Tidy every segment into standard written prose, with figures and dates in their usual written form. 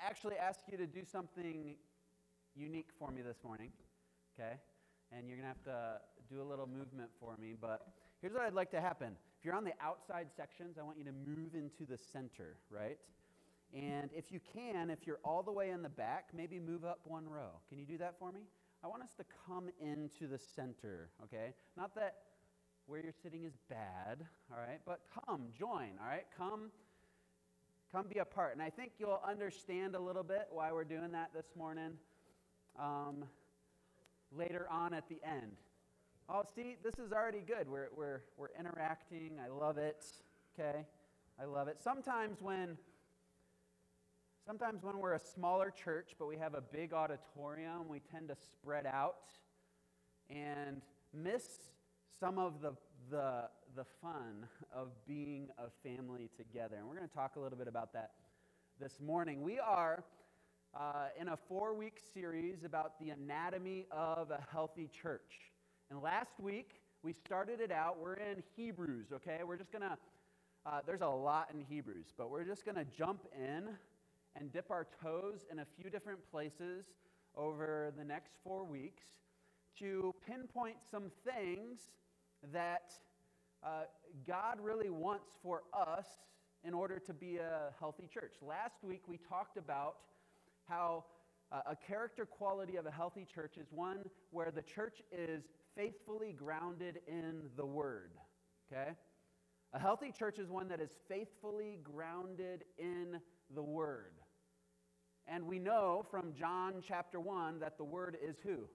actually ask you to do something unique for me this morning, okay? And you're going to have to do a little movement for me, but here's what I'd like to happen. If you're on the outside sections, I want you to move into the center, right? And if you can, if you're all the way in the back, maybe move up one row. Can you do that for me? I want us to come into the center, okay? Not that where you're sitting is bad, all right? But come, join, all right? Come be a part. And I think you'll understand a little bit why we're doing that this morning later on at the end. Oh, see, this is already good. We're interacting. I love it, okay? I love it. Sometimes when we're a smaller church, but we have a big auditorium, we tend to spread out and miss some of the fun of being a family together. And we're going to talk a little bit about that this morning. We are in a 4-week series about the anatomy of a healthy church. And last week, we started it out. We're in Hebrews, okay? We're just going to, there's a lot in Hebrews, but we're just going to jump in and dip our toes in a few different places over the next 4 weeks to pinpoint some things that God really wants for us in order to be a healthy church. Last week, we talked about how a character quality of a healthy church is one where the church is faithfully grounded in the Word, okay? A healthy church is one that is faithfully grounded in the Word. And we know from John chapter 1 that the Word is who?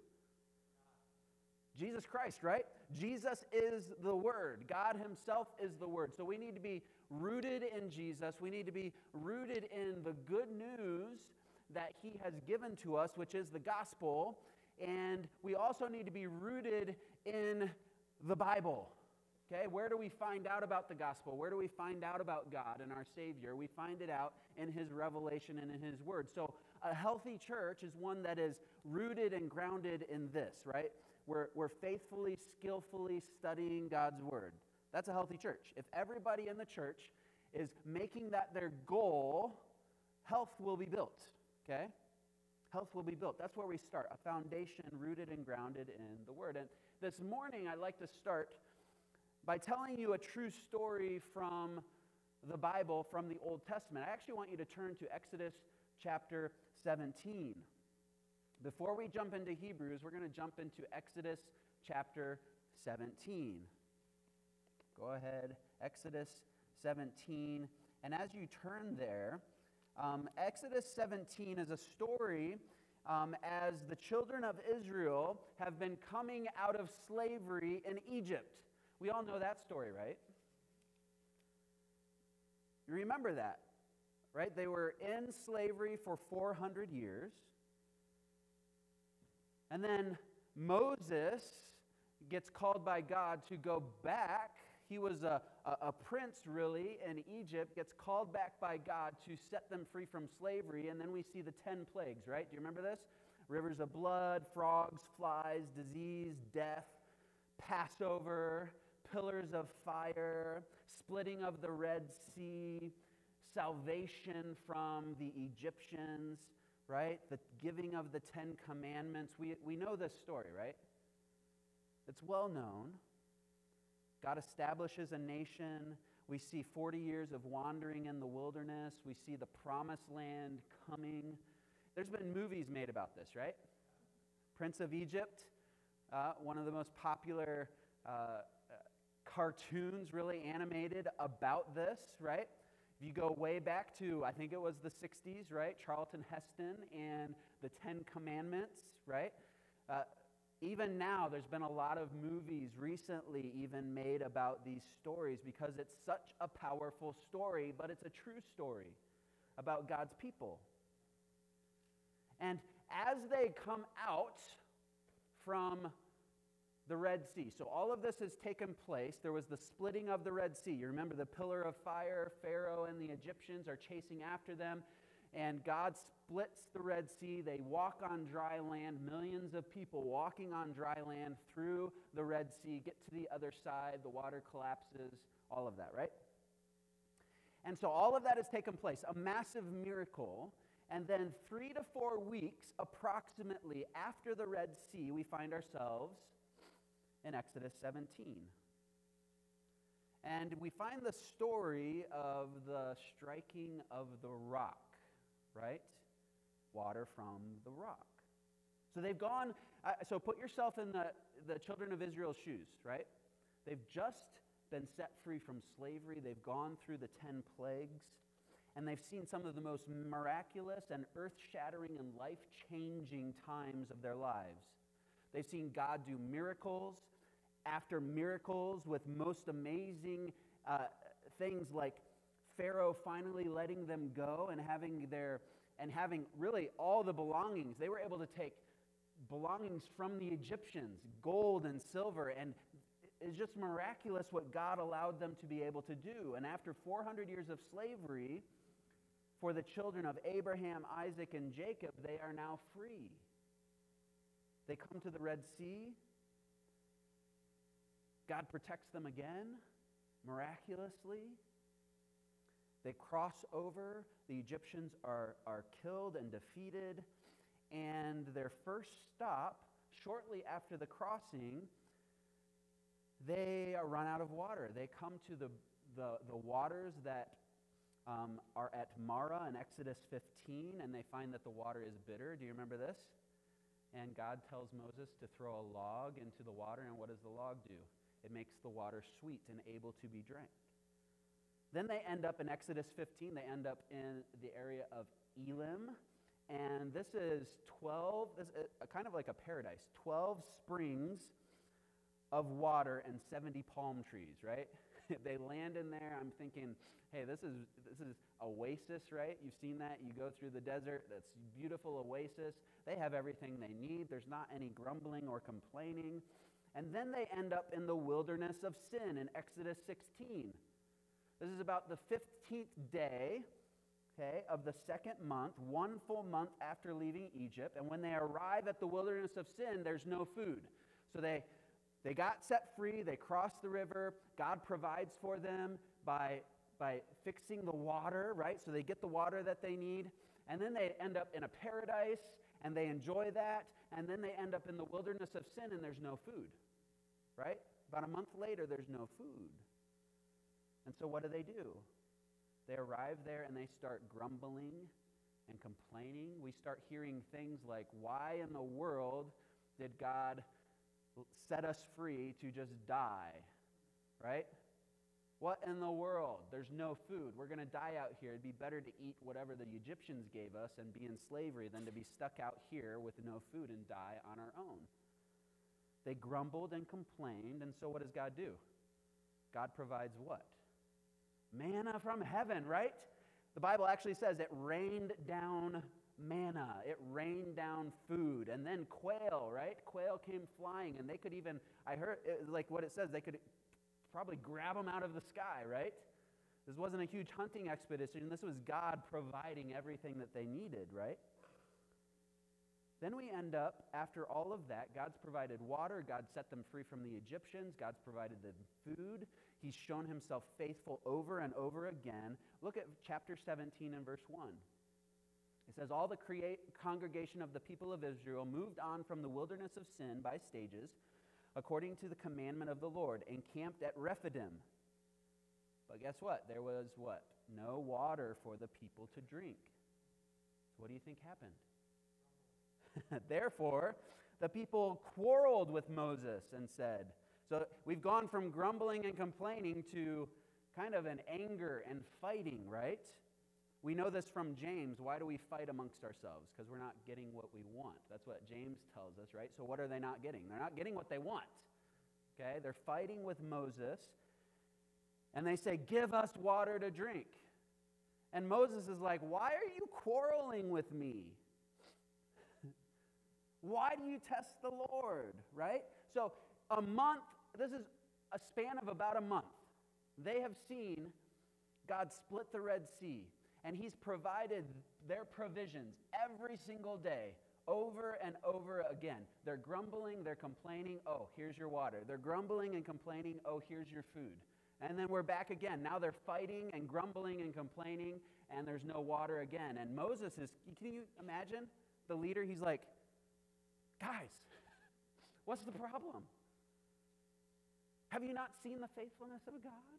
Jesus Christ, right? Jesus is the Word. God Himself is the Word. So we need to be rooted in Jesus. We need to be rooted in the good news that He has given to us, which is the gospel. And we also need to be rooted in the Bible. Okay, where do we find out about the gospel? Where do we find out about God and our Savior? We find it out in His revelation and in His Word. So a healthy church is one that is rooted and grounded in this, right? We're faithfully, skillfully studying God's Word. That's a healthy church. If everybody in the church is making that their goal, health will be built, okay? Health will be built. That's where we start, a foundation rooted and grounded in the Word. And this morning, I'd like to start by telling you a true story from the Bible, from the Old Testament. I actually want you to turn to Exodus chapter 17. Before we jump into Hebrews, we're going to jump into Exodus chapter 17. Go ahead, Exodus 17. And as you turn there, Exodus 17 is a story as the children of Israel have been coming out of slavery in Egypt. We all know that story, right? You remember that, right? They were in slavery for 400 years. And then Moses gets called by God to go back. He was a prince, really, in Egypt, gets called back by God to set them free from slavery. And then we see the 10 plagues, right? Do you remember this? Rivers of blood, frogs, flies, disease, death, Passover, pillars of fire, splitting of the Red Sea, salvation from the Egyptians, right? The giving of the 10 Commandments. We know this story, right? It's well known. God establishes a nation. We see 40 years of wandering in the wilderness. We see the promised land coming. There's been movies made about this, right? Prince of Egypt, one of the most popular cartoons really animated about this, right? If you go way back to, I think it was the 60s, right? Charlton Heston and the 10 Commandments, right? Even now, there's been a lot of movies recently even made about these stories because it's such a powerful story, but it's a true story about God's people. And as they come out from the Red Sea. So all of this has taken place. There was the splitting of the Red Sea. You remember the pillar of fire. Pharaoh and the Egyptians are chasing after them. And God splits the Red Sea. They walk on dry land. Millions of people walking on dry land through the Red Sea. Get to the other side. The water collapses. All of that, right? And so all of that has taken place. A massive miracle. And then 3 to 4 weeks approximately after the Red Sea, we find ourselves in Exodus 17. And we find the story of the striking of the rock, right? Water from the rock. So they've gone, so put yourself in the children of Israel's shoes, right? They've just been set free from slavery. They've gone through the 10 plagues. And they've seen some of the most miraculous and earth-shattering and life-changing times of their lives. They've seen God do miracles after miracles with most amazing things like Pharaoh finally letting them go and having really all the belongings. They were able to take belongings from the Egyptians, gold and silver, and it's just miraculous what God allowed them to be able to do. And after 400 years of slavery, for the children of Abraham, Isaac, and Jacob, they are now free. They come to the Red Sea. God protects them again, miraculously. They cross over. The Egyptians are killed and defeated. And their first stop, shortly after the crossing, they run out of water. They come to the waters that are at Marah in Exodus 15, and they find that the water is bitter. Do you remember this? And God tells Moses to throw a log into the water, and what does the log do? It makes the water sweet and able to be drank. Then they end up in Exodus 15. They end up in the area of Elim, and this is kind of like a paradise, 12 springs of water and 70 palm trees, right? They land in there. I'm thinking, hey, this is oasis, right? You've seen that. You go through the desert. That's beautiful oasis. They have everything they need. There's not any grumbling or complaining. And then they end up in the wilderness of sin in Exodus 16. This is about the 15th day, okay, of the second month, 1 full month after leaving Egypt. And when they arrive at the wilderness of sin, there's no food. So they got set free. They crossed the river. God provides for them by fixing the water, right? So they get the water that they need. And then they end up in a paradise, and they enjoy that. And then they end up in the wilderness of sin, and there's no food, right? About a month later, there's no food. And so what do? They arrive there, and they start grumbling and complaining. We start hearing things like, why in the world did God set us free to just die, right? What in the world? There's no food. We're going to die out here. It'd be better to eat whatever the Egyptians gave us and be in slavery than to be stuck out here with no food and die on our own. They grumbled and complained, and so what does God do? God provides what? Manna from heaven, right? The Bible actually says it rained down manna. It rained down food. And then quail, right? Quail came flying, and they could even, I heard, like what it says, they could probably grab them out of the sky, right? This wasn't a huge hunting expedition. This was God providing everything that they needed, right? Then we end up, after all of that, God's provided water. God set them free from the Egyptians. God's provided them food. He's shown himself faithful over and over again. Look at chapter 17 and verse 1. It says, all the congregation of the people of Israel moved on from the wilderness of sin by stages, according to the commandment of the Lord, and camped at Rephidim. But guess what? There was what? No water for the people to drink. So what do you think happened? Therefore, the people quarreled with Moses and said, so we've gone from grumbling and complaining to kind of an anger and fighting, right? We know this from James. Why do we fight amongst ourselves? Because we're not getting what we want. That's what James tells us, right? So what are they not getting? They're not getting what they want. Okay? They're fighting with Moses, and they say, give us water to drink. And Moses is like, why are you quarreling with me? Why do you test the Lord, right? So a month, this is a span of about a month. They have seen God split the Red Sea, and he's provided their provisions every single day, over and over again. They're grumbling, they're complaining, oh, here's your water. They're grumbling and complaining, oh, here's your food. And then we're back again. Now they're fighting and grumbling and complaining, and there's no water again. And Moses is, can you imagine the leader? He's like, guys, what's the problem? Have you not seen the faithfulness of God?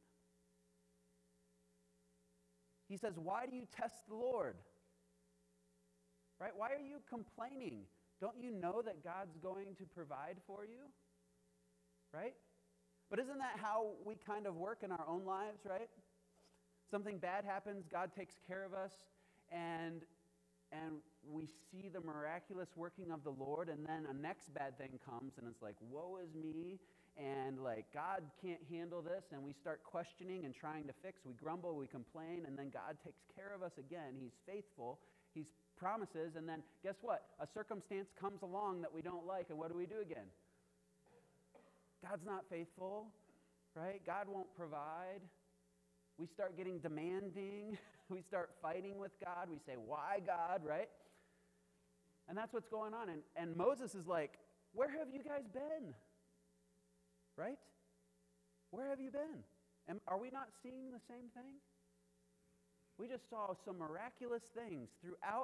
He says, why do you test the Lord? Right? Why are you complaining? Don't you know that God's going to provide for you? Right? But isn't that how we kind of work in our own lives, right? Something bad happens, God takes care of us, and we see the miraculous working of the Lord, and then a next bad thing comes, and it's like, woe is me, and like, God can't handle this, and we start questioning and trying to fix. We grumble, we complain, and then God takes care of us again. He's faithful. He promises, and then guess what? A circumstance comes along that we don't like, and what do we do again? God's not faithful, right? God won't provide. We start getting demanding. We start fighting with God. We say, why God, right? And that's what's going on. And Moses is like, where have you guys been? Right? Where have you been? And are we not seeing the same thing? We just saw some miraculous things throughout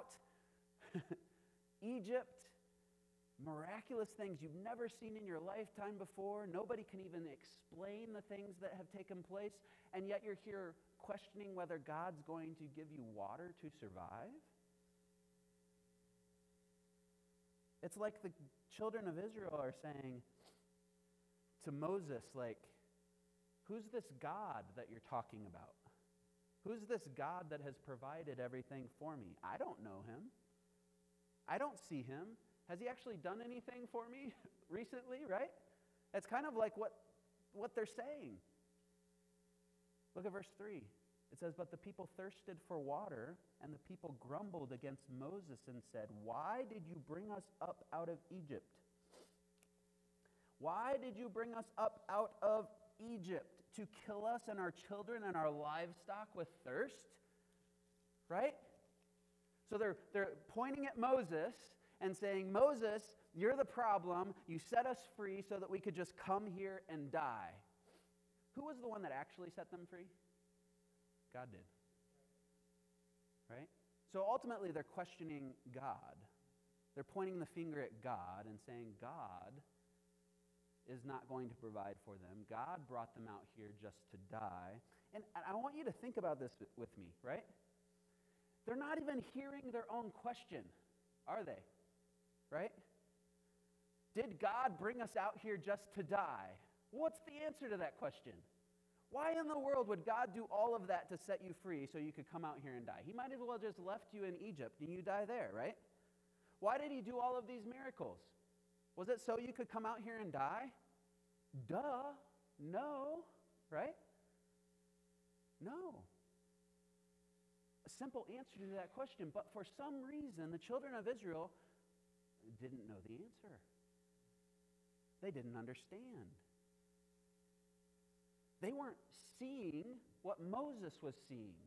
Egypt. Miraculous things you've never seen in your lifetime before. Nobody can even explain the things that have taken place, and yet you're here questioning whether God's going to give you water to survive. It's like the children of Israel are saying to Moses, like, who's this God that you're talking about? Who's this God that has provided everything for me? I don't know him. I don't see him. Has he actually done anything for me recently, right? It's kind of like what they're saying. Look at verse 3. It says, but the people thirsted for water, and the people grumbled against Moses and said, why did you bring us up out of Egypt? Why did you bring us up out of Egypt to kill us and our children and our livestock with thirst? Right? So they're pointing at Moses and saying, Moses, you're the problem. You set us free so that we could just come here and die. Who was the one that actually set them free? God did. Right? So ultimately they're questioning God. They're pointing the finger at God and saying God is not going to provide for them. God brought them out here just to die. And I want you to think about this with me, right? They're not even hearing their own question, are they? Right? Did God bring us out here just to die? What's the answer to that question? Why in the world would God do all of that to set you free so you could come out here and die? He might as well just left you in Egypt and you die there, right? Why did he do all of these miracles? Was it so you could come out here and die? Duh. No. Right? No. A simple answer to that question, but for some reason the children of Israel didn't know the answer. They didn't understand. They weren't seeing what Moses was seeing.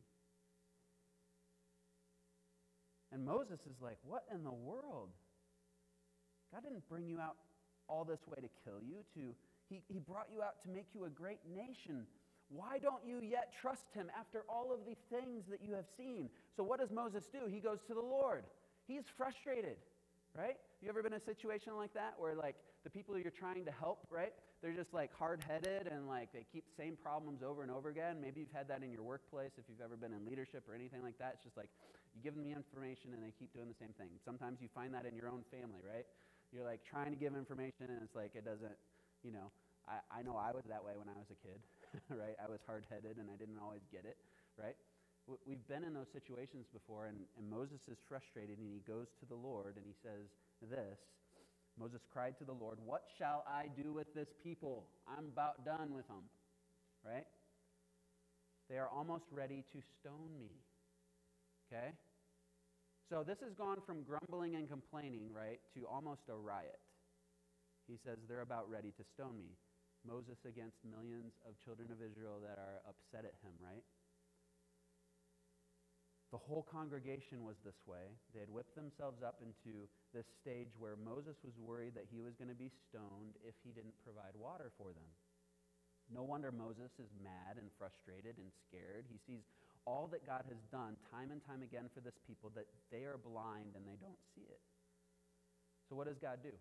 And Moses is like, what in the world? God didn't bring you out all this way to kill you. He brought you out to make you a great nation. Why don't you yet trust him after all of the things that you have seen? So what does Moses do? He goes to the Lord. He's frustrated, right? You ever been in a situation like that where like the people you're trying to help, right? They're just like hard-headed and like they keep the same problems over and over again. Maybe you've had that in your workplace if you've ever been in leadership or anything like that. It's just like you give them the information and they keep doing the same thing. Sometimes you find that in your own family, right? You're like trying to give information and it's like it doesn't, you know. I know I was that way when I was a kid, right? I was hard-headed and I didn't always get it, right? We've been in those situations before, and Moses is frustrated, and he goes to the Lord, and he says this. Moses cried to the Lord, what shall I do with this people? I'm about done with them, right? They are almost ready to stone me, okay? So this has gone from grumbling and complaining, right, to almost a riot. He says they're about ready to stone me. Moses against millions of children of Israel that are upset at him, right? The whole congregation was this way. They had whipped themselves up into this stage where Moses was worried that he was going to be stoned if he didn't provide water for them. No wonder Moses is mad and frustrated and scared. He sees all that God has done time and time again for this people, that they are blind and they don't see it. So what does God do?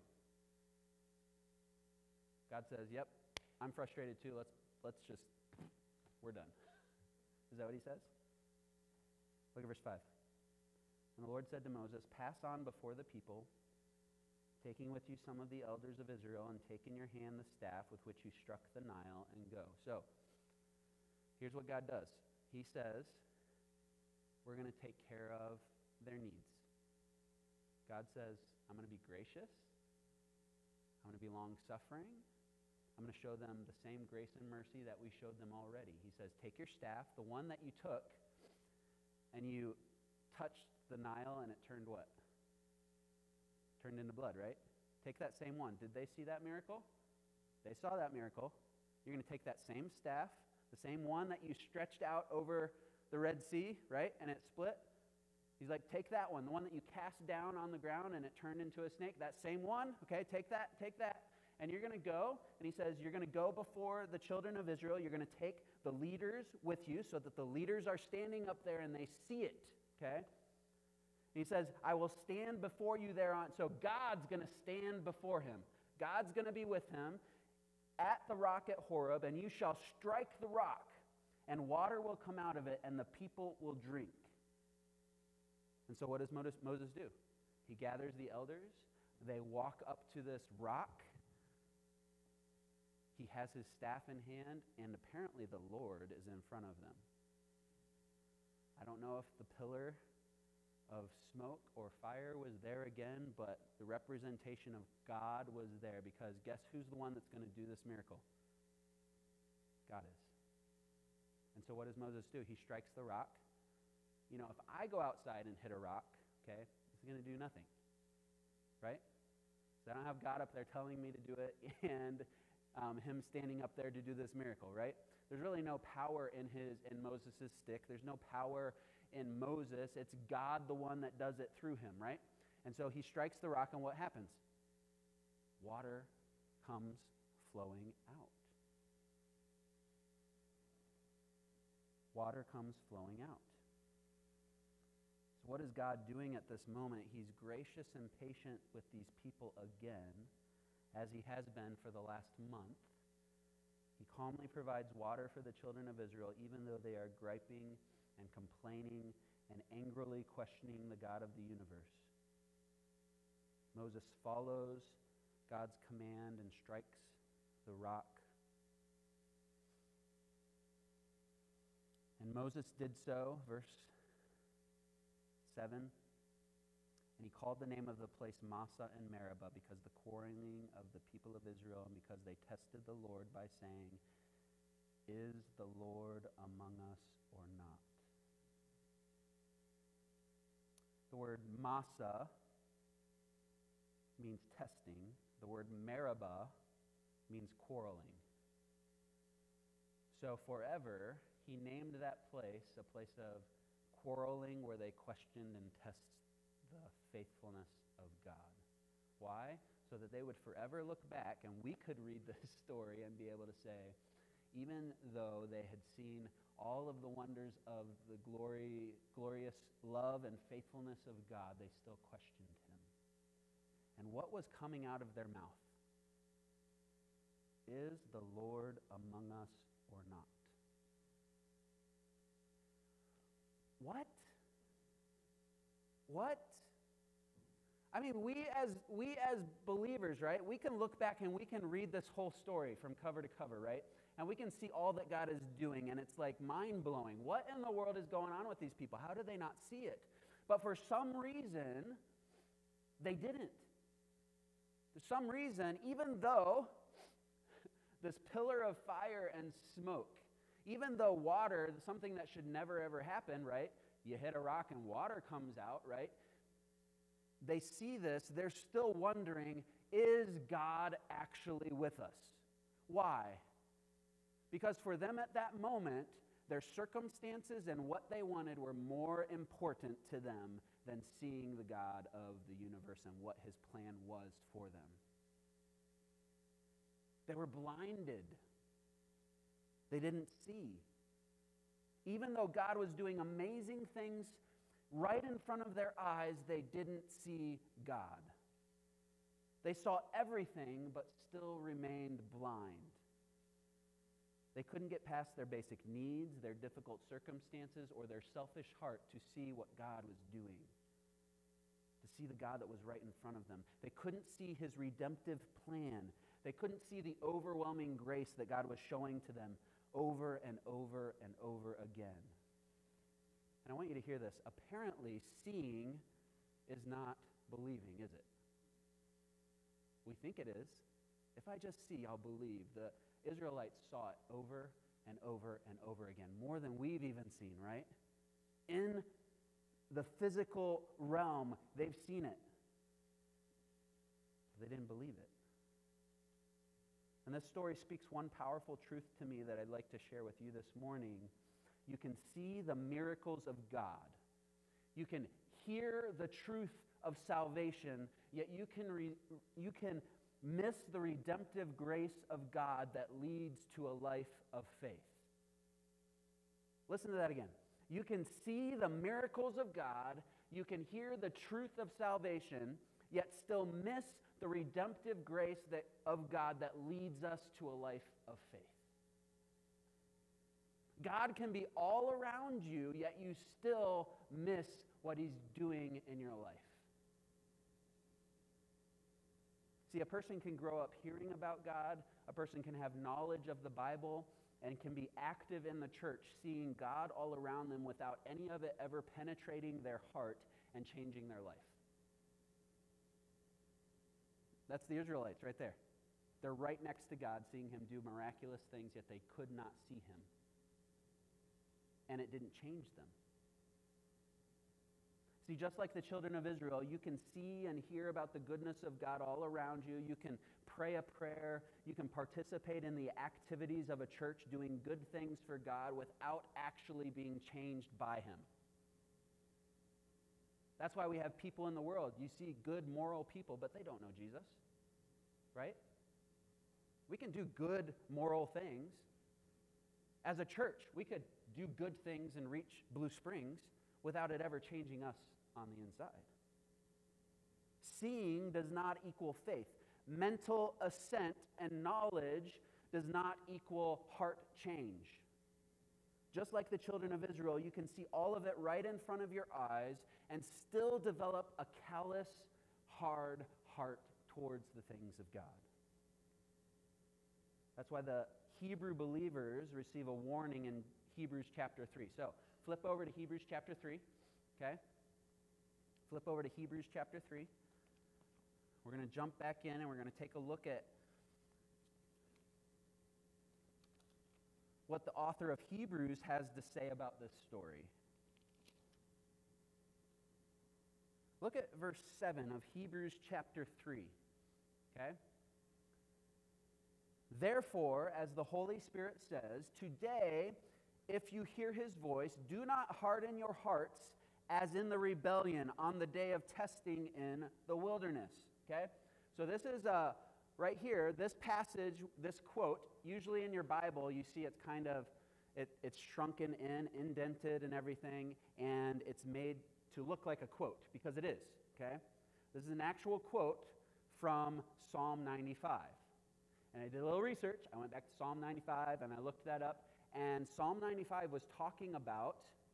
God says, yep, I'm frustrated too. We're done. Is that what he says? Look at verse 5. And the Lord said to Moses, pass on before the people, taking with you some of the elders of Israel, and take in your hand the staff with which you struck the Nile, and go. So, here's what God does. He says, we're going to take care of their needs. God says, I'm going to be gracious. I'm going to be long-suffering. I'm going to show them the same grace and mercy that we showed them already. He says, take your staff, the one that you took, and you touched the Nile, and it turned what? Turned into blood, right? Take that same one. Did they see that miracle? They saw that miracle. You're going to take that same staff, the same one that you stretched out over the Red Sea, right? And it split. He's like, take that one, the one that you cast down on the ground and it turned into a snake. That same one, okay, take that. And you're going to go, and he says, you're going to go before the children of Israel. You're going to take the leaders with you so that the leaders are standing up there and they see it, okay? He says, I will stand before you thereon. So God's going to stand before him. God's going to be with him at the rock at Horeb, and you shall strike the rock, and water will come out of it, and the people will drink. And so what does Moses do? He gathers the elders. They walk up to this rock. He has his staff in hand, and apparently the Lord is in front of them. I don't know if the pillar of smoke or fire was there again, but the representation of God was there, because guess who's the one that's going to do this miracle? God is. And so what does Moses do? He strikes the rock. You know, if I go outside and hit a rock, okay, it's going to do nothing, right? So I don't have God up there telling me to do it and him standing up there to do this miracle, right? There's really no power in Moses' stick. There's no power in Moses. It's God, the one that does it through him, right? And so he strikes the rock, and what happens? Water comes flowing out. Water comes flowing out. So what is God doing at this moment? He's gracious and patient with these people again, as he has been for the last month. He calmly provides water for the children of Israel, even though they are griping and complaining and angrily questioning the God of the universe. Moses follows God's command and strikes the rock. And Moses did so, verse 7. And he called the name of the place Massah and Meribah, because the quarreling of the people of Israel, and because they tested the Lord by saying, is the Lord among us or not? The word Massah means testing. The word Meribah means quarreling. So forever, he named that place a place of quarreling, where they questioned and tested the faithfulness of God. Why? So that they would forever look back, and we could read this story and be able to say, even though they had seen all of the wonders of the glorious love and faithfulness of God, they still questioned him. And what was coming out of their mouth? Is the Lord among us or not? What? I mean, we as believers, right? We can look back and we can read this whole story from cover to cover, right? And we can see all that God is doing, and it's like mind-blowing. What in the world is going on with these people? How do they not see it? But for some reason, they didn't. For some reason, even though this pillar of fire and smoke, even though water, something that should never ever happen, right? You hit a rock and water comes out, right? They see this, they're still wondering, is God actually with us? Why? Because for them at that moment, their circumstances and what they wanted were more important to them than seeing the God of the universe and what his plan was for them. They were blinded. They didn't see. Even though God was doing amazing things right in front of their eyes, they didn't see God. They saw everything, but still remained blind. They couldn't get past their basic needs, their difficult circumstances, or their selfish heart to see what God was doing, to see the God that was right in front of them. They couldn't see his redemptive plan. They couldn't see the overwhelming grace that God was showing to them over and over and over again. And I want you to hear this. Apparently, seeing is not believing, is it? We think it is. If I just see, I'll believe. The Israelites saw it over and over and over again, more than we've even seen, right? In the physical realm, they've seen it. They didn't believe it. And this story speaks one powerful truth to me that I'd like to share with you this morning. You can see the miracles of God. You can hear the truth of salvation, yet you can miss the redemptive grace of God that leads to a life of faith. Listen to that again. You can see the miracles of God, you can hear the truth of salvation, yet still miss the redemptive grace of God that leads us to a life of faith. God can be all around you, yet you still miss what he's doing in your life. See, a person can grow up hearing about God, a person can have knowledge of the Bible, and can be active in the church, seeing God all around them without any of it ever penetrating their heart and changing their life. That's the Israelites right there. They're right next to God, seeing him do miraculous things, yet they could not see him. And it didn't change them. See, just like the children of Israel, you can see and hear about the goodness of God all around you. You can pray a prayer. You can participate in the activities of a church doing good things for God without actually being changed by him. That's why we have people in the world. You see good, moral people, but they don't know Jesus, right? We can do good, moral things. As a church, we could do good things and reach Blue Springs without it ever changing us on the inside. Seeing does not equal faith. Mental assent and knowledge does not equal heart change. Just like the children of Israel, you can see all of it right in front of your eyes and still develop a callous, hard heart towards the things of God. That's why the Hebrew believers receive a warning in Hebrews chapter 3. So, flip over to Hebrews chapter 3, okay? Flip over to Hebrews chapter 3. We're going to jump back in and we're going to take a look at what the author of Hebrews has to say about this story. Look at verse 7 of Hebrews chapter 3, okay? Therefore, as the Holy Spirit says, today, if you hear his voice, do not harden your hearts as in the rebellion on the day of testing in the wilderness. Okay? So this is right here, this passage, this quote, usually in your Bible, you see it's kind of, it's shrunken in, indented and everything, and it's made to look like a quote, because it is. Okay? This is an actual quote from Psalm 95. And I did a little research. I went back to Psalm 95 and I looked that up. And Psalm 95 was talking about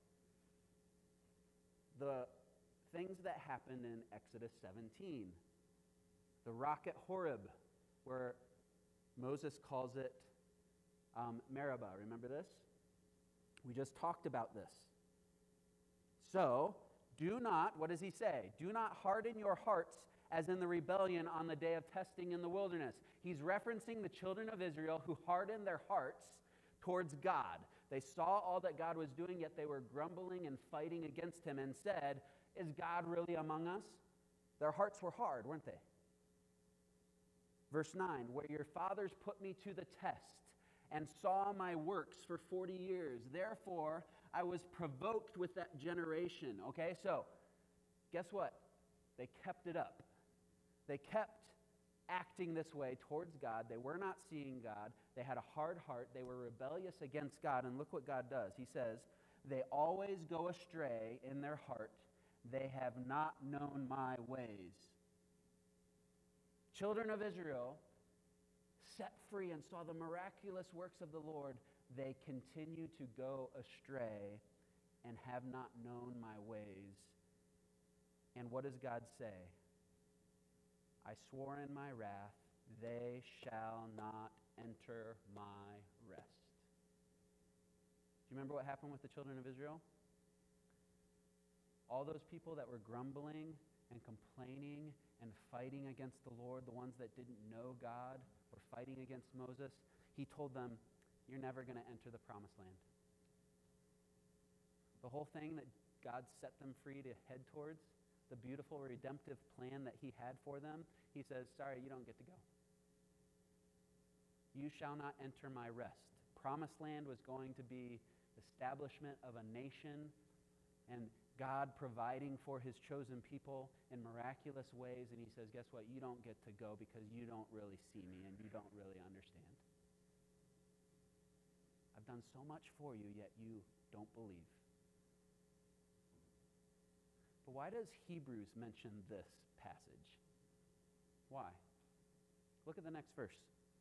the things that happened in Exodus 17. The rock at Horeb, where Moses calls it Meribah. Remember this? We just talked about this. So, do not, what does he say? Do not harden your hearts as in the rebellion on the day of testing in the wilderness. He's referencing the children of Israel who hardened their hearts towards God. They saw all that God was doing, yet they were grumbling and fighting against him and said, is God really among us? Their hearts were hard, weren't they? Verse 9, where your fathers put me to the test and saw my works for 40 years. Therefore, I was provoked with that generation. Okay, so guess what? They kept it up. They kept acting this way towards God. They were not seeing God. They had a hard heart. They were rebellious against God. And look what God does. He says, they always go astray in their heart. They have not known my ways. Children of Israel, set free and saw the miraculous works of the Lord, they continue to go astray and have not known my ways. And what does God say? I swore in my wrath, they shall not enter my rest. Do you remember what happened with the children of Israel? All those people that were grumbling and complaining and fighting against the Lord, the ones that didn't know God, were fighting against Moses, he told them, you're never going to enter the promised land. The whole thing that God set them free to head towards, the beautiful redemptive plan that he had for them, he says, sorry, you don't get to go. You shall not enter my rest. Promised land was going to be establishment of a nation and God providing for his chosen people in miraculous ways. And he says, guess what? You don't get to go because you don't really see me and you don't really understand. I've done so much for you, yet you don't believe. But why does Hebrews mention this passage? Why? Look at the next verse.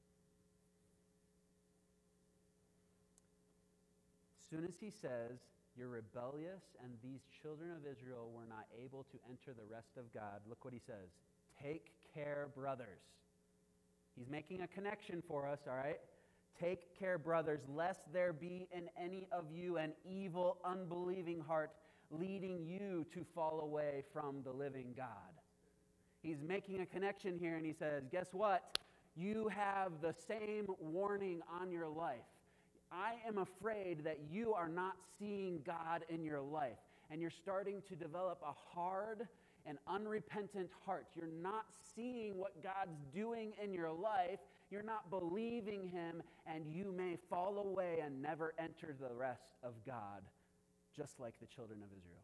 As soon as he says, you're rebellious, and these children of Israel were not able to enter the rest of God, look what he says. Take care, brothers. He's making a connection for us, all right? Take care, brothers, lest there be in any of you an evil, unbelieving heart leading you to fall away from the living God. He's making a connection here, and he says, guess what? You have the same warning on your life. I am afraid that you are not seeing God in your life, and you're starting to develop a hard and unrepentant heart. You're not seeing what God's doing in your life. You're not believing him, and you may fall away and never enter the rest of God, just like the children of Israel.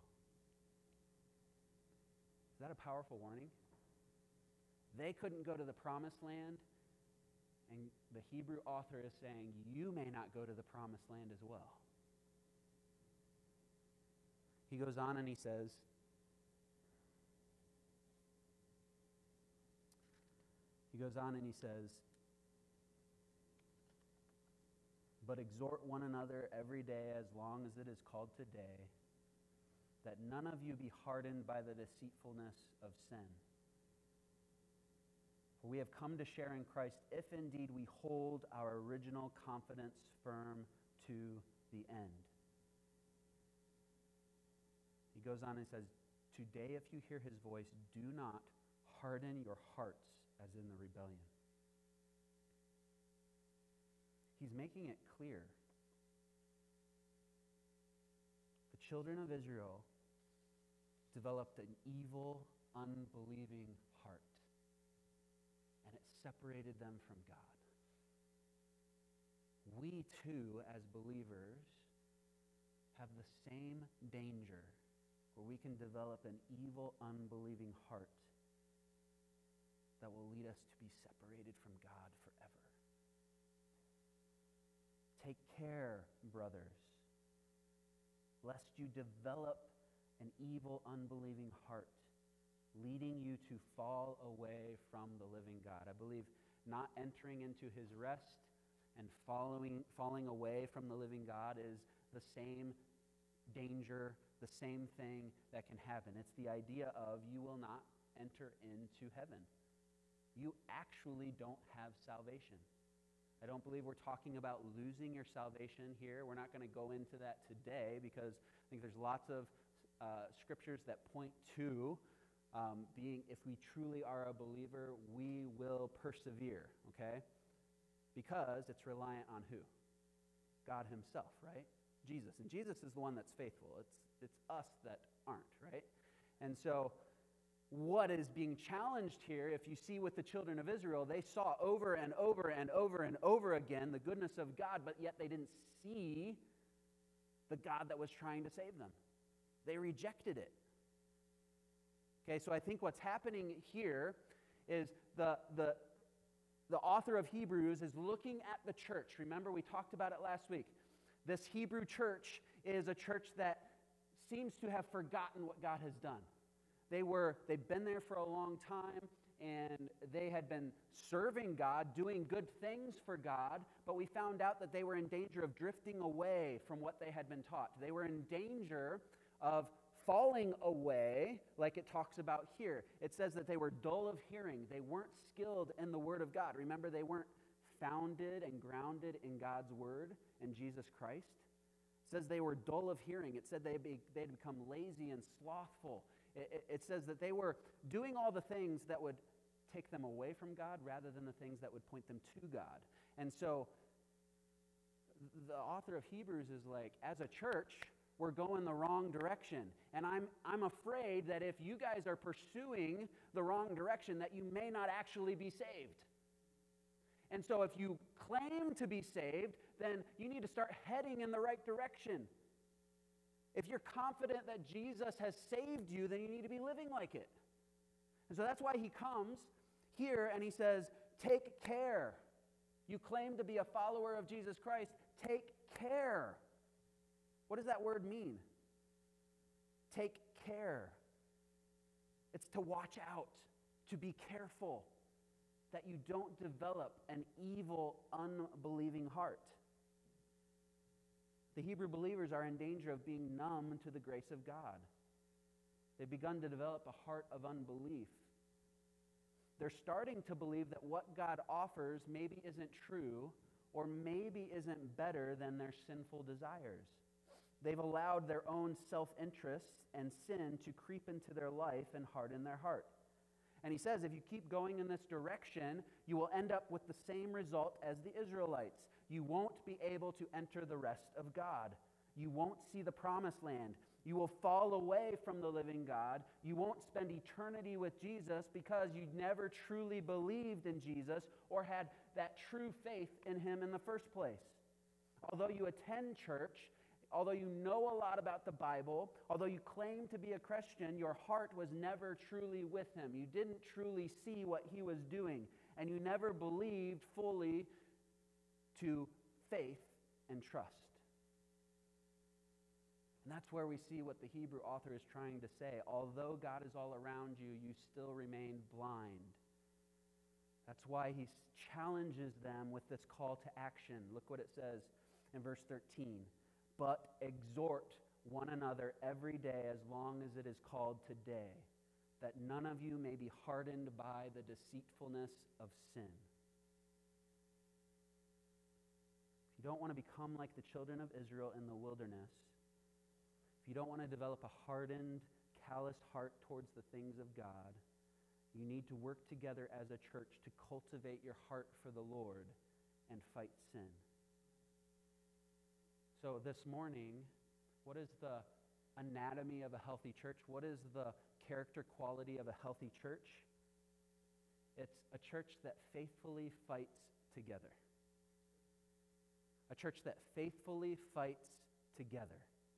Is that a powerful warning? They couldn't go to the promised land, and the Hebrew author is saying, you may not go to the promised land as well. He goes on and he says, but exhort one another every day as long as it is called today, that none of you be hardened by the deceitfulness of sin. For we have come to share in Christ if indeed we hold our original confidence firm to the end. He goes on and says, today if you hear his voice, do not harden your hearts as in the rebellion. He's making it clear. The children of Israel developed an evil, unbelieving heart, and it separated them from God. We too, as believers, have the same danger where we can develop an evil, unbelieving heart that will lead us to be separated from God forever. Take care, brothers, lest you develop an evil, unbelieving heart, leading you to fall away from the living God. I believe not entering into his rest and falling away from the living God is the same danger, the same thing that can happen. It's the idea of you will not enter into heaven. You actually don't have salvation. I don't believe we're talking about losing your salvation here. We're not going to go into that today because I think there's lots of scriptures that point to being, if we truly are a believer, we will persevere, okay? Because it's reliant on who? God himself, right? Jesus. And Jesus is the one that's faithful. It's us that aren't, right? And so what is being challenged here, if you see with the children of Israel, they saw over and over and over and over again the goodness of God, but yet they didn't see the God that was trying to save them. They rejected it. Okay, so I think what's happening here is the the author of Hebrews is looking at the church. Remember, we talked about it last week. This Hebrew church is a church that seems to have forgotten what God has done. They've been there for a long time, and they had been serving God, doing good things for God, but we found out that they were in danger of drifting away from what they had been taught. They were in danger of falling away, like it talks about here. It says that they were dull of hearing. They weren't skilled in the Word of God. Remember, they weren't founded and grounded in God's Word and Jesus Christ. It says they were dull of hearing. It said they'd become lazy and slothful. It says that they were doing all the things that would take them away from God rather than the things that would point them to God. And so the author of Hebrews is like, as a church, we're going the wrong direction. And I'm afraid that if you guys are pursuing the wrong direction, that you may not actually be saved. And so if you claim to be saved, then you need to start heading in the right direction. If you're confident that Jesus has saved you, then you need to be living like it. And so that's why he comes here and he says, take care. You claim to be a follower of Jesus Christ, take care. What does that word mean? Take care. It's to watch out, to be careful, that you don't develop an evil, unbelieving heart. The Hebrew believers are in danger of being numb to the grace of God. They've begun to develop a heart of unbelief. They're starting to believe that what God offers maybe isn't true or maybe isn't better than their sinful desires. They've allowed their own self-interests and sin to creep into their life and harden their heart. And he says, if you keep going in this direction, you will end up with the same result as the Israelites. You won't be able to enter the rest of God. You won't see the promised land. You will fall away from the living God. You won't spend eternity with Jesus because you never truly believed in Jesus or had that true faith in him in the first place. Although you attend church, although you know a lot about the Bible, although you claim to be a Christian, your heart was never truly with him. You didn't truly see what he was doing, and you never believed fully to faith and trust. And that's where we see what the Hebrew author is trying to say. Although God is all around you, you still remain blind. That's why he challenges them with this call to action. Look what it says in verse 13. But exhort one another every day as long as it is called today, that none of you may be hardened by the deceitfulness of sin. If you don't want to become like the children of Israel in the wilderness, if you don't want to develop a hardened, calloused heart towards the things of God, you need to work together as a church to cultivate your heart for the Lord and fight sin. So this morning, what is the anatomy of a healthy church? What is the character quality of a healthy church? It's a church that faithfully fights together. A church that faithfully fights together.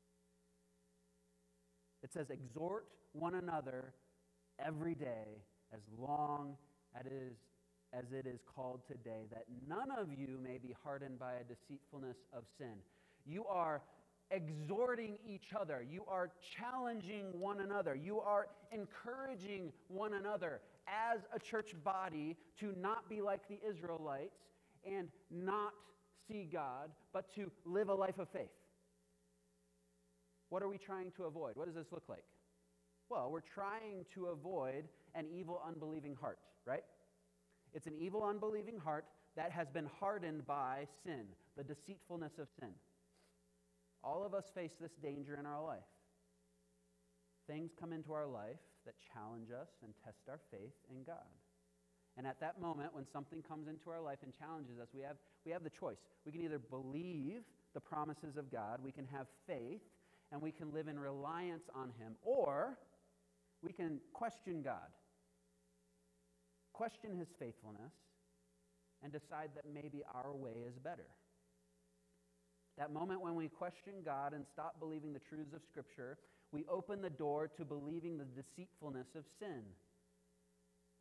It says, exhort one another every day as long as it is called today, that none of you may be hardened by a deceitfulness of sin. You are exhorting each other. You are challenging one another. You are encouraging one another as a church body to not be like the Israelites and not see God, but to live a life of faith. What are we trying to avoid? What does this look like? Well, we're trying to avoid an evil, unbelieving heart, right? It's an evil, unbelieving heart that has been hardened by sin, the deceitfulness of sin. All of us face this danger in our life. Things come into our life that challenge us and test our faith in God. And at that moment, when something comes into our life and challenges us, we have the choice. We can either believe the promises of God, we can have faith, and we can live in reliance on him, or we can question God, question his faithfulness, and decide that maybe our way is better. That moment when we question God and stop believing the truths of Scripture, we open the door to believing the deceitfulness of sin.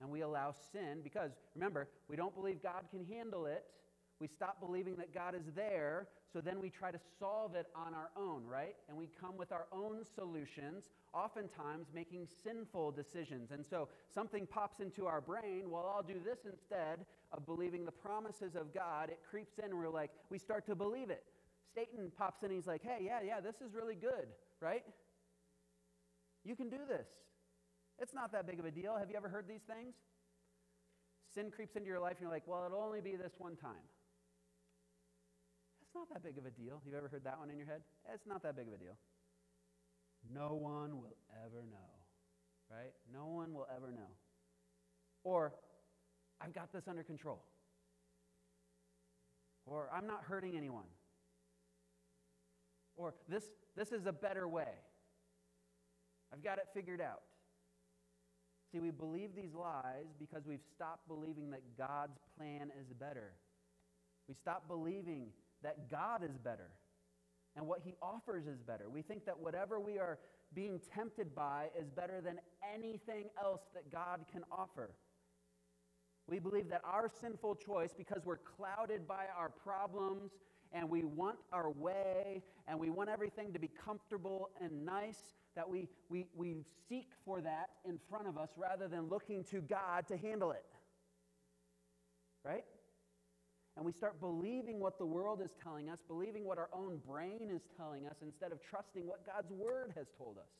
And we allow sin because, remember, we don't believe God can handle it. We stop believing that God is there, so then we try to solve it on our own, right? And we come with our own solutions, oftentimes making sinful decisions. And so something pops into our brain, well, I'll do this instead of believing the promises of God. It creeps in, and we're like, we start to believe it. Satan pops in, and he's like, hey, yeah, this is really good, right? You can do this. It's not that big of a deal. Have you ever heard these things? Sin creeps into your life, and you're like, well, it'll only be this one time. It's not that big of a deal. You've ever heard that one in your head? It's not that big of a deal. No one will ever know, right? No one will ever know. Or, I've got this under control. Or, I'm not hurting anyone. Or, this is a better way. I've got it figured out. See, we believe these lies because we've stopped believing that God's plan is better. We stop believing that God is better and what he offers is better. We think that whatever we are being tempted by is better than anything else that God can offer. We believe that our sinful choice, because we're clouded by our problems and we want our way and we want everything to be comfortable and nice, that we seek for that in front of us rather than looking to God to handle it. Right? And we start believing what the world is telling us, believing what our own brain is telling us, instead of trusting what God's word has told us.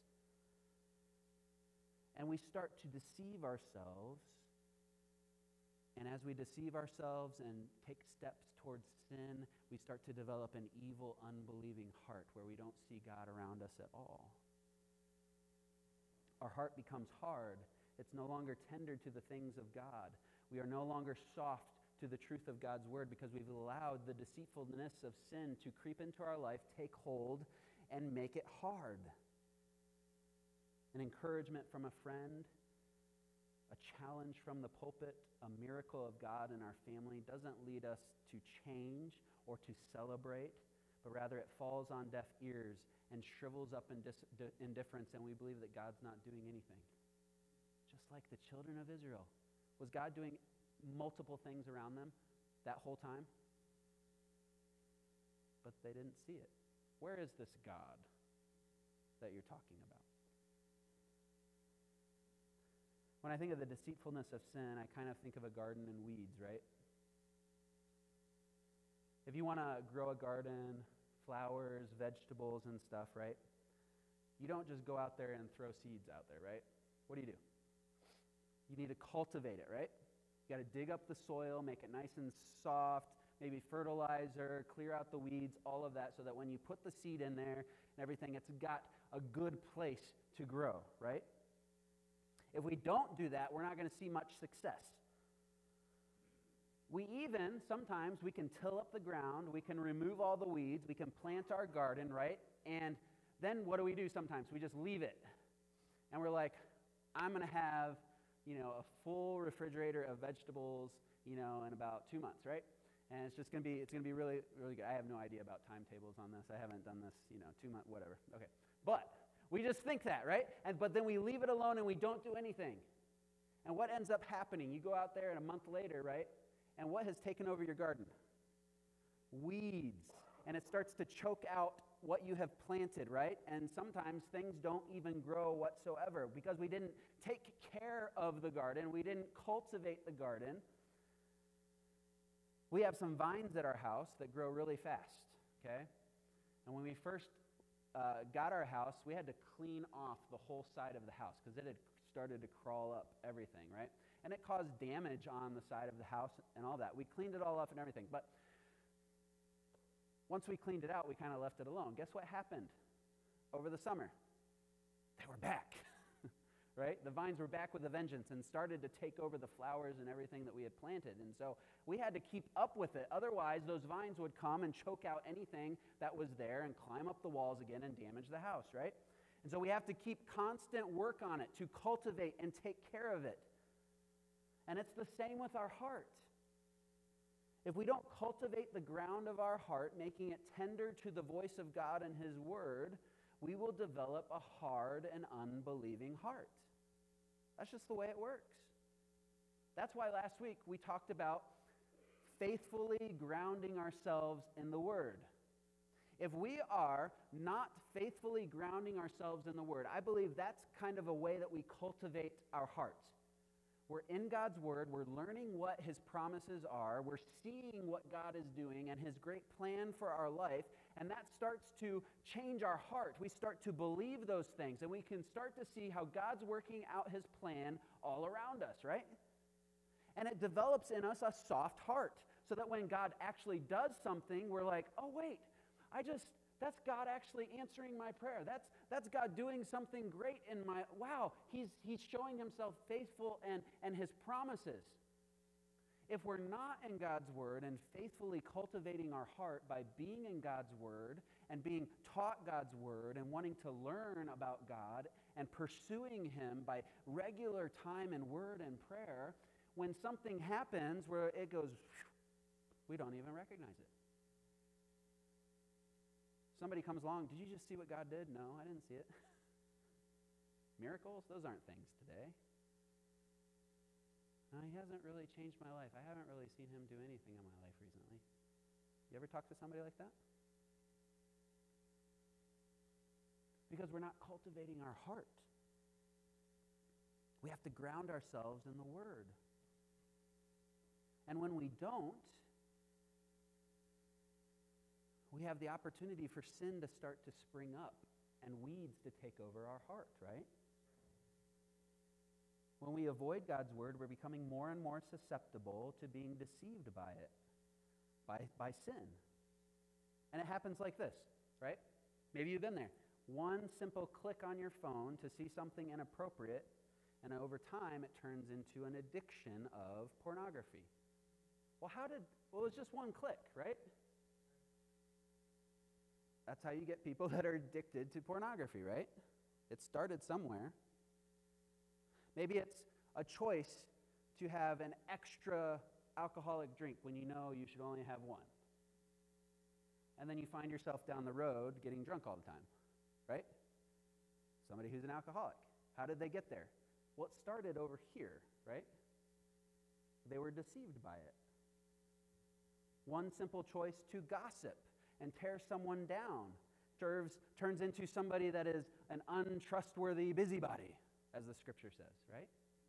And we start to deceive ourselves. And as we deceive ourselves and take steps towards sin, we start to develop an evil, unbelieving heart where we don't see God around us at all. Our heart becomes hard. It's no longer tender to the things of God. We are no longer soft to the truth of God's word because we've allowed the deceitfulness of sin to creep into our life, take hold, and make it hard. An encouragement from a friend, a challenge from the pulpit, a miracle of God in our family doesn't lead us to change or to celebrate, but rather it falls on deaf ears and shrivels up in indifference, and we believe that God's not doing anything. Just like the children of Israel. Was God doing multiple things around them that whole time? But they didn't see it. Where is this God that you're talking about? When I think of the deceitfulness of sin, I kind of think of a garden and weeds, right? If you want to grow a garden, flowers, vegetables, and stuff, right? You don't just go out there and throw seeds out there, right? What do? You need to cultivate it, right? You got to dig up the soil, make it nice and soft, maybe fertilizer, clear out the weeds, all of that, so that when you put the seed in there and everything, it's got a good place to grow, right? If we don't do that, we're not going to see much success. Sometimes we can till up the ground, we can remove all the weeds, we can plant our garden, right? And then what do we do sometimes? We just leave it. And we're like, I'm going to have, a full refrigerator of vegetables, in about 2 months, right? And it's going to be really, really good. I have no idea about timetables on this. I haven't done this, 2 months, whatever. Okay. But we just think that, right? But then we leave it alone and we don't do anything. And what ends up happening? You go out there and a month later, right? And what has taken over your garden? Weeds. And it starts to choke out what you have planted, right? And sometimes things don't even grow whatsoever because we didn't take care of the garden. We didn't cultivate the garden. We have some vines at our house that grow really fast, okay? And when we first got our house, we had to clean off the whole side of the house because it had started to crawl up everything, right? And it caused damage on the side of the house and all that. We cleaned it all up and everything, but once we cleaned it out, we kind of left it alone. Guess what happened over the summer? They were back, right? The vines were back with a vengeance and started to take over the flowers and everything that we had planted. And so we had to keep up with it. Otherwise, those vines would come and choke out anything that was there and climb up the walls again and damage the house, right? And so we have to keep constant work on it to cultivate and take care of it. And it's the same with our heart. If we don't cultivate the ground of our heart, making it tender to the voice of God and his word, we will develop a hard and unbelieving heart. That's just the way it works. That's why last week we talked about faithfully grounding ourselves in the Word. If we are not faithfully grounding ourselves in the Word, I believe that's kind of a way that we cultivate our heart. We're in God's Word, we're learning what His promises are, we're seeing what God is doing and His great plan for our life, and that starts to change our heart. We start to believe those things, and we can start to see how God's working out His plan all around us, right? And it develops in us a soft heart, so that when God actually does something, we're like, oh wait, that's God actually answering my prayer. That's God doing something great in my, wow, he's showing himself faithful and his promises. If we're not in God's Word and faithfully cultivating our heart by being in God's Word and being taught God's Word and wanting to learn about God and pursuing Him by regular time in Word and prayer, when something happens where it goes, we don't even recognize it. Somebody comes along, did you just see what God did? No, I didn't see it. Miracles? Those aren't things today. No, He hasn't really changed my life. I haven't really seen Him do anything in my life recently. You ever talk to somebody like that? Because we're not cultivating our heart. We have to ground ourselves in the Word. And when we don't, we have the opportunity for sin to start to spring up and weeds to take over our heart, right? When we avoid God's Word, we're becoming more and more susceptible to being deceived by it, by sin. And it happens like this, right? Maybe you've been there. One simple click on your phone to see something inappropriate, and over time it turns into an addiction of pornography. Well, it was just one click, right? That's how you get people that are addicted to pornography, right? It started somewhere. Maybe it's a choice to have an extra alcoholic drink when you know you should only have one. And then you find yourself down the road getting drunk all the time, right? Somebody who's an alcoholic. How did they get there? Well, it started over here, right? They were deceived by it. One simple choice to gossip and tear someone down turns into somebody that is an untrustworthy busybody, as the scripture says, right?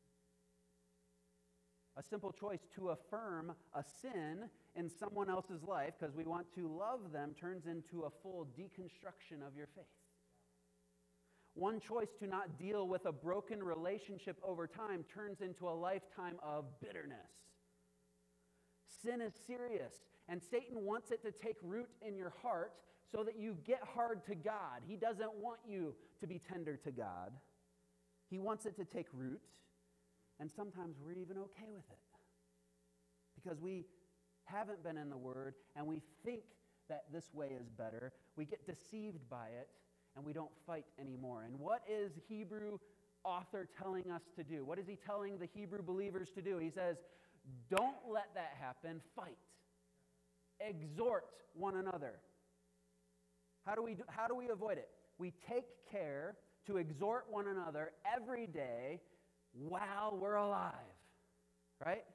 A simple choice to affirm a sin in someone else's life because we want to love them turns into a full deconstruction of your faith. One choice to not deal with a broken relationship over time turns into a lifetime of bitterness. Sin is serious, and Satan wants it to take root in your heart so that you get hard to God. He doesn't want you to be tender to God. He wants it to take root, and sometimes we're even okay with it because we haven't been in the Word and we think that this way is better. We get deceived by it, and we don't fight anymore. And what is Hebrew author telling us to do? What is he telling the Hebrew believers to do? He says, don't let that happen. Fight. Exhort one another. How do we avoid it? We take care to exhort one another every day while we're alive. Right?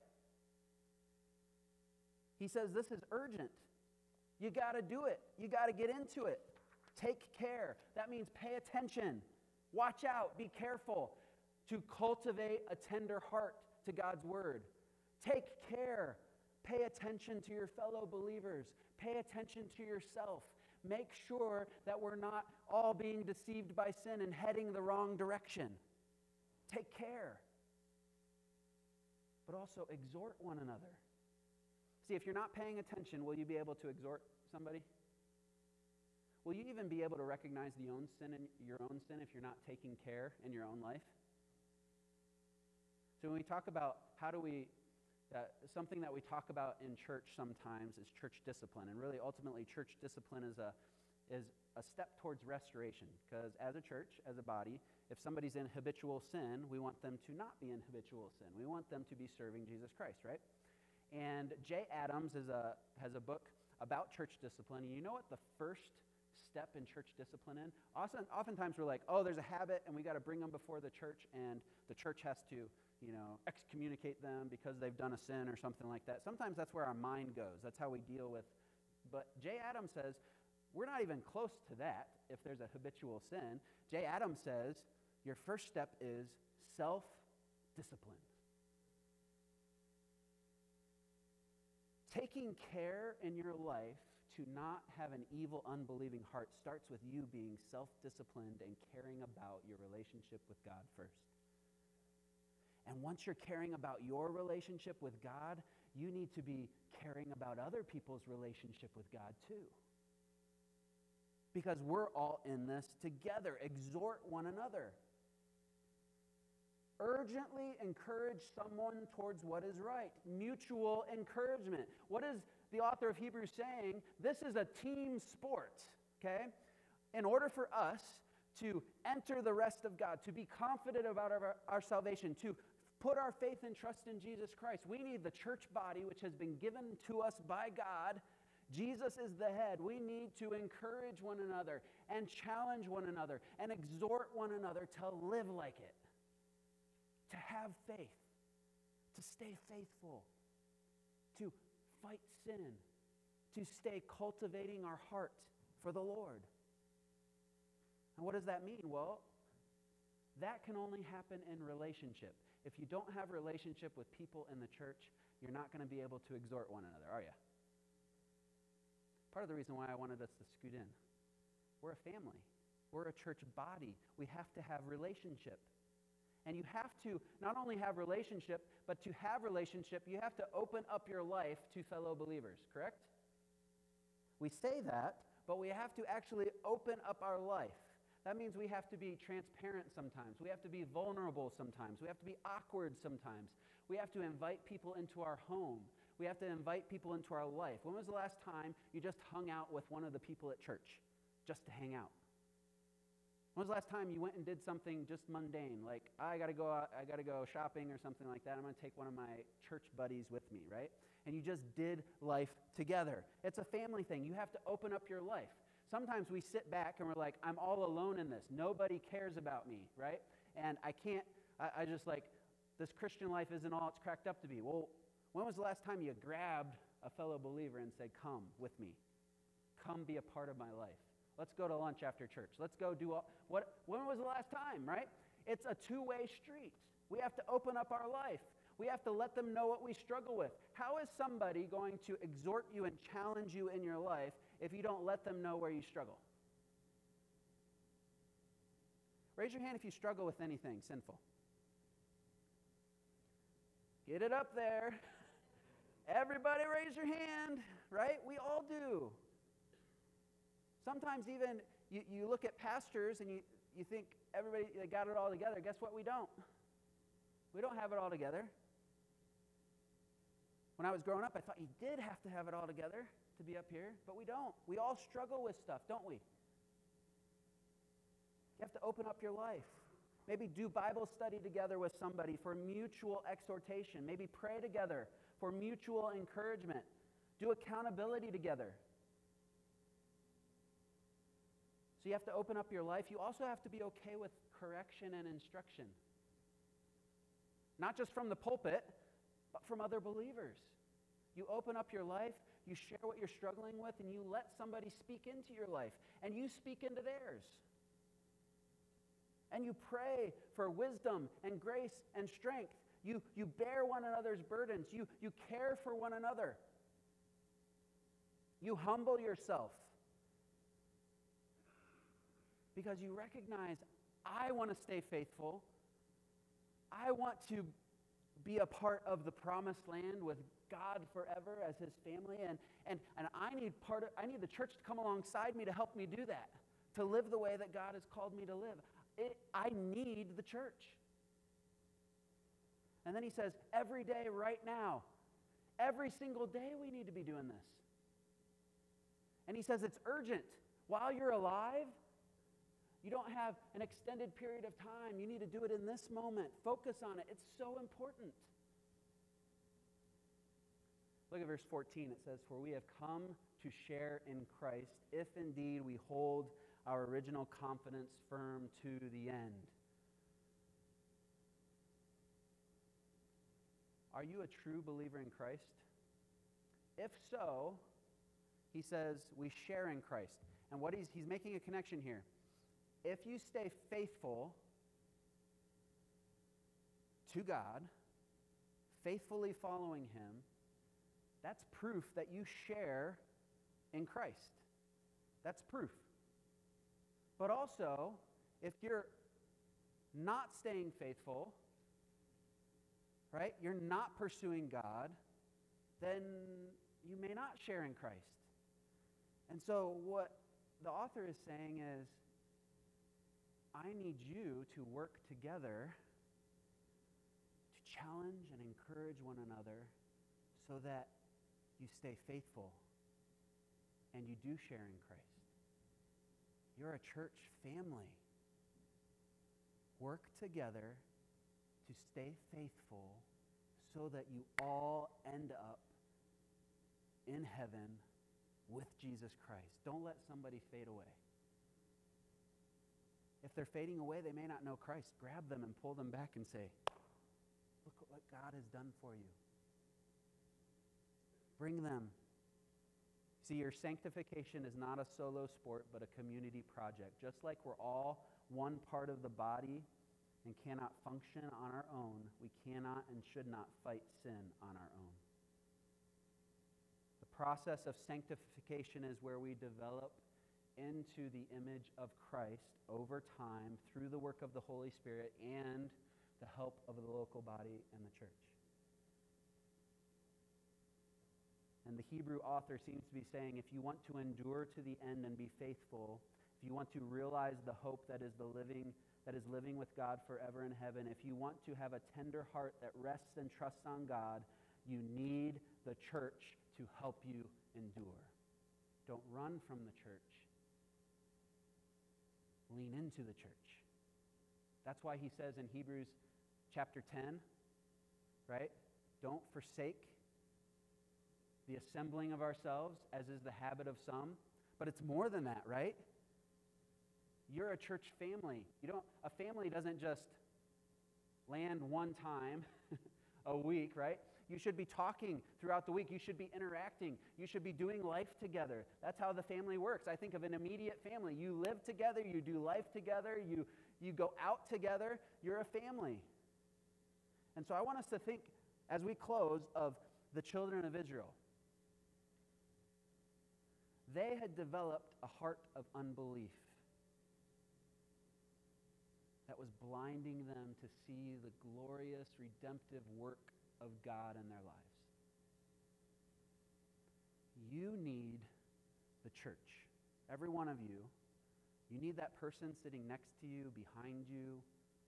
He says this is urgent. You got to do it. You got to get into it. Take care. That means pay attention. Watch out. Be careful to cultivate a tender heart to God's Word. Take care. Pay attention to your fellow believers. Pay attention to yourself. Make sure that we're not all being deceived by sin and heading the wrong direction. Take care. But also exhort one another. See, if you're not paying attention, will you be able to exhort somebody? Will you even be able to recognize your own sin if you're not taking care in your own life? So when we talk about something that we talk about in church sometimes is church discipline. And really, ultimately, church discipline is a step towards restoration. Because as a church, as a body, if somebody's in habitual sin, we want them to not be in habitual sin. We want them to be serving Jesus Christ, right? And Jay Adams has a book about church discipline. And you know what the first step in church discipline Oftentimes we're like, oh, there's a habit, and we got to bring them before the church, and the church has to excommunicate them because they've done a sin or something like that. Sometimes that's where our mind goes. That's how we deal with. But J. Adams says, we're not even close to that if there's a habitual sin. J. Adams says, your first step is self-discipline. Taking care in your life to not have an evil, unbelieving heart starts with you being self-disciplined and caring about your relationship with God first. And once you're caring about your relationship with God, you need to be caring about other people's relationship with God too. Because we're all in this together. Exhort one another. Urgently encourage someone towards what is right. Mutual encouragement. What is the author of Hebrews saying? This is a team sport, okay? In order for us to enter the rest of God, to be confident about our salvation, to put our faith and trust in Jesus Christ, we need the church body, which has been given to us by God. Jesus is the head. We need to encourage one another and challenge one another and exhort one another to live like it, to have faith, to stay faithful, to fight sin, to stay cultivating our heart for the Lord. And what does that mean? Well, that can only happen in relationship. If you don't have relationship with people in the church, you're not going to be able to exhort one another, are you? Part of the reason why I wanted us to scoot in. We're a family. We're a church body. We have to have relationship. And you have to not only have relationship, but to have relationship, you have to open up your life to fellow believers, correct? We say that, but we have to actually open up our life. That means we have to be transparent sometimes. We have to be vulnerable sometimes. We have to be awkward sometimes. We have to invite people into our home. We have to invite people into our life. When was the last time you just hung out with one of the people at church just to hang out? When was the last time you went and did something just mundane, like I got to go shopping or something like that. I'm going to take one of my church buddies with me, right? And you just did life together. It's a family thing. You have to open up your life. Sometimes we sit back and we're like, I'm all alone in this. Nobody cares about me, right? And I just like, this Christian life isn't all it's cracked up to be. Well, when was the last time you grabbed a fellow believer and said, come with me. Come be a part of my life. Let's go to lunch after church. Let's go do when was the last time, right? It's a two-way street. We have to open up our life. We have to let them know what we struggle with. How is somebody going to exhort you and challenge you in your life if you don't let them know where you struggle? Raise your hand if you struggle with anything sinful. Get it up there. Everybody raise your hand, right? We all do. Sometimes even you look at pastors and you think everybody they got it all together. Guess what? We don't. We don't have it all together. When I was growing up, I thought you did have to have it all together to be up here, but we don't. We all struggle with stuff, don't we? You have to open up your life. Maybe do Bible study together with somebody for mutual exhortation. Maybe pray together for mutual encouragement. Do accountability together. So you have to open up your life. You also have to be okay with correction and instruction. Not just from the pulpit, but from other believers. You open up your life, you share what you're struggling with, and you let somebody speak into your life, and you speak into theirs. And you pray for wisdom and grace and strength. You bear one another's burdens. You care for one another. You humble yourself. Because you recognize, I want to stay faithful. I want to be a part of the promised land with God forever as his family. And I need the church to come alongside me to help me do that, to live the way that God has called me to live. I need the church. And then he says, every day, right now, every single day we need to be doing this. And he says it's urgent. While you're alive, you don't have an extended period of time. You need to do it in this moment. Focus on it. It's so important. Look at verse 14. It says, for we have come to share in Christ, if indeed we hold our original confidence firm to the end. Are you a true believer in Christ? If so, he says we share in Christ. And what he's making a connection here. If you stay faithful to God, faithfully following him, that's proof that you share in Christ. That's proof. But also, if you're not staying faithful, right, you're not pursuing God, then you may not share in Christ. And so what the author is saying is, I need you to work together to challenge and encourage one another so that you stay faithful and you do share in Christ. You're a church family. Work together to stay faithful so that you all end up in heaven with Jesus Christ. Don't let somebody fade away. If they're fading away, they may not know Christ. Grab them and pull them back and say, look at what God has done for you. Bring them. See, your sanctification is not a solo sport, but a community project. Just like we're all one part of the body and cannot function on our own, we cannot and should not fight sin on our own. The process of sanctification is where we develop into the image of Christ over time through the work of the Holy Spirit and the help of the local body and the church. And the Hebrew author seems to be saying, if you want to endure to the end and be faithful, if you want to realize the hope that is living with God forever in heaven, if you want to have a tender heart that rests and trusts on God, you need the church to help you endure. Don't run from the church. Lean into the church. That's why he says in Hebrews chapter 10, right? Don't forsake the assembling of ourselves, as is the habit of some. But it's more than that, right? You're a church family. A family doesn't just land one time a week, right? You should be talking throughout the week. You should be interacting. You should be doing life together. That's how the family works. I think of an immediate family. You live together. You do life together. You go out together. You're a family. And so I want us to think, as we close, of the children of Israel. They had developed a heart of unbelief that was blinding them to see the glorious, redemptive work of God in their lives. You need the church. Every one of you. You need that person sitting next to you, behind you,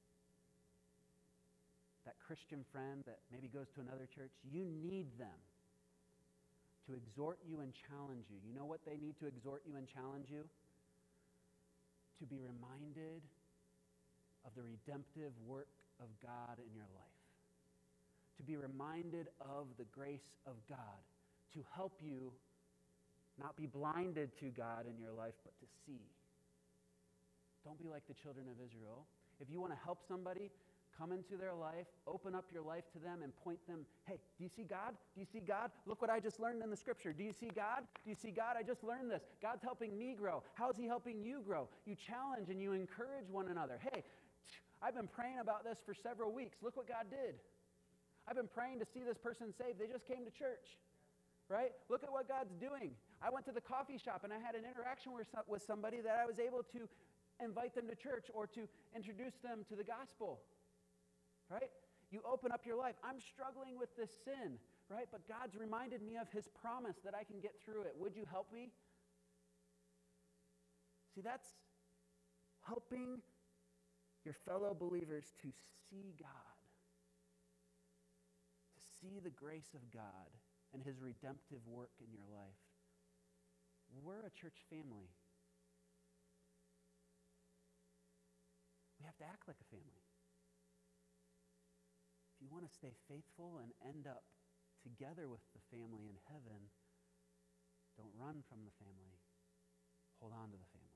that Christian friend that maybe goes to another church. You need them to exhort you and challenge you. You know what they need to exhort you and challenge you? To be reminded of the redemptive work of God in your life. To be reminded of the grace of God, to help you not be blinded to God in your life, but to see. Don't be like the children of Israel. If you want to help somebody, come into their life, open up your life to them and point them, hey, do you see God? Do you see God? Look what I just learned in the scripture. Do you see God? Do you see God? I just learned this. God's helping me grow. How is he helping you grow? You challenge and you encourage one another. Hey, I've been praying about this for several weeks. Look what God did. I've been praying to see this person saved. They just came to church, right? Look at what God's doing. I went to the coffee shop and I had an interaction with somebody that I was able to invite them to church or to introduce them to the gospel, right? You open up your life. I'm struggling with this sin, right? But God's reminded me of his promise that I can get through it. Would you help me? See, that's helping your fellow believers to see God, to see the grace of God and his redemptive work in your life. We're a church family. We have to act like a family. If you want to stay faithful and end up together with the family in heaven, don't run from the family. Hold on to the family.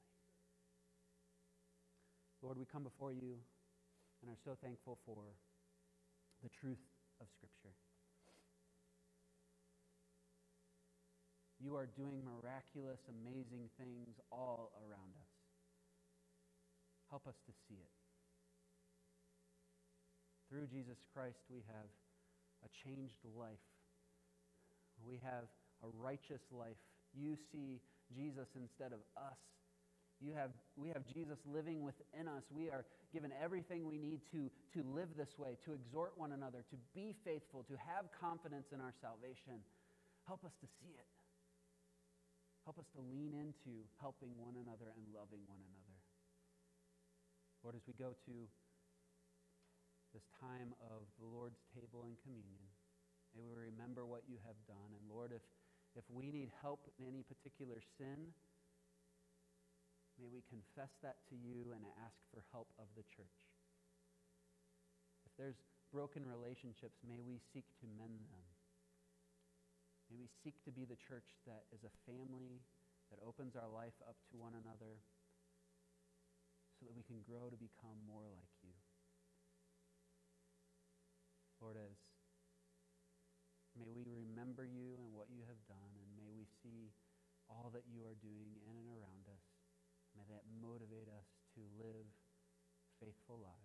Lord, we come before you and are so thankful for the truth of Scripture. you are doing miraculous, amazing things all around us. Help us to see it. Through Jesus Christ, we have a changed life. We have a righteous life. You see Jesus instead of us. We have Jesus living within us. We are given everything we need to live this way, to exhort one another, to be faithful, to have confidence in our salvation. Help us to see it. Help us to lean into helping one another and loving one another. Lord, as we go to this time of the Lord's table and communion, may we remember what you have done. And Lord, if we need help in any particular sin, may we confess that to you and ask for help of the church. If there's broken relationships, may we seek to mend them. May we seek to be the church that is a family that opens our life up to one another so that we can grow to become more like you. Lord, may we remember you and what you have done, and may we see all that you are doing in and around us. May that motivate us to live faithful lives.